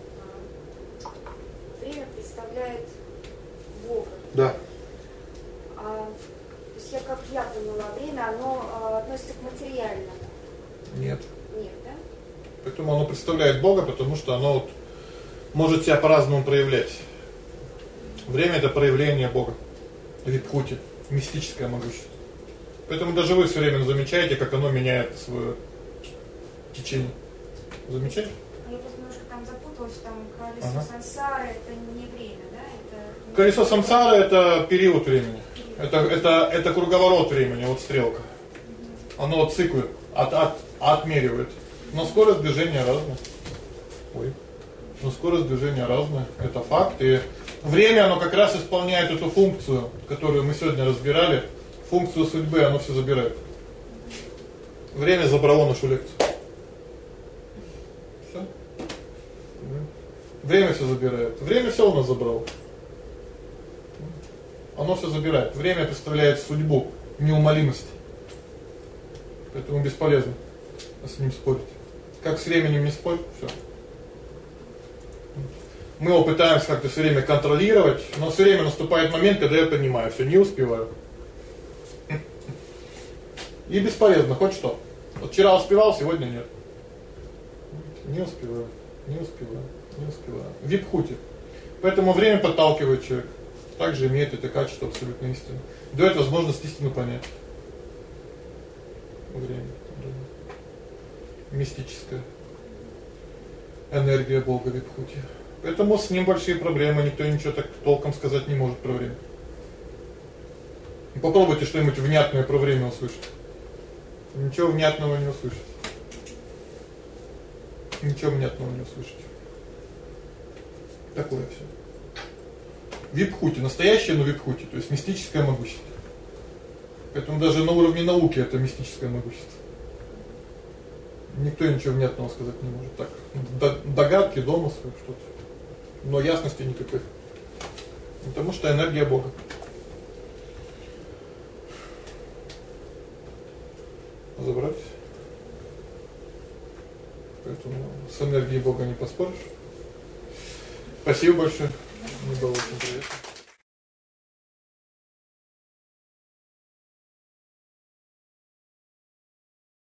время представляет Бога. Да. А, то есть я как я поняла, время оно а, относится к материальному. Нет. Нет, да? Поэтому оно представляет Бога, потому что оно вот может себя по-разному проявлять. Время это проявление Бога. Випхути, мистическое могущество. Поэтому даже вы всё время замечаете, как оно меняет своё течение. Замечаете? Я просто немножко там запуталась, там колесо ага. сансары это не время, да? Это колесо сансары это период времени. Это это это круговорот времени, вот стрелка. Угу. Оно циклы от от отмеривает. Но скорость движения разная. Ой. Но скорость движения разная, это факт. И время оно как раз исполняет эту функцию, которую мы сегодня разбирали, функцию судьбы, оно всё забирает. Время забрало нашу лекцию. Всё. Время всё забирает. Время всё у нас забрало. Оно всё забирает. Время представляет судьбу, неумолимость. Поэтому бесполезно с ним спорить. Как с временем не спорь, всё. Мы его пытаемся как-то всё время контролировать, но всё время наступает момент, когда я понимаю, всё, не успеваю. И бесполезно, хоть что. Вот вчера успевал, сегодня нет. Не успеваю, не успеваю, не успеваю. Випхути. Поэтому время подталкивает человека. Также имеет это качество абсолютно истины. Даёт возможность истину понять. Время. Мистическая энергия Бога Випхути. Поэтому с ним большие проблемы, никто ничего так толком сказать не может про время. Попробуйте что-нибудь внятное про время услышать. Ничего внятного не услышите. Ничего внятного не услышите. Такое всё. Випхути, настоящее, но Випхути, то есть мистическое могущество. Поэтому даже на уровне науки это мистическое могущество. Никто ничего внятного сказать не может. Так, догадки, домыслы, что-то. Но ясности никакой. Потому что энергия Бога. Разобрались? Поэтому с энергией Бога не поспоришь. Спасибо большое. Мне было очень приятно.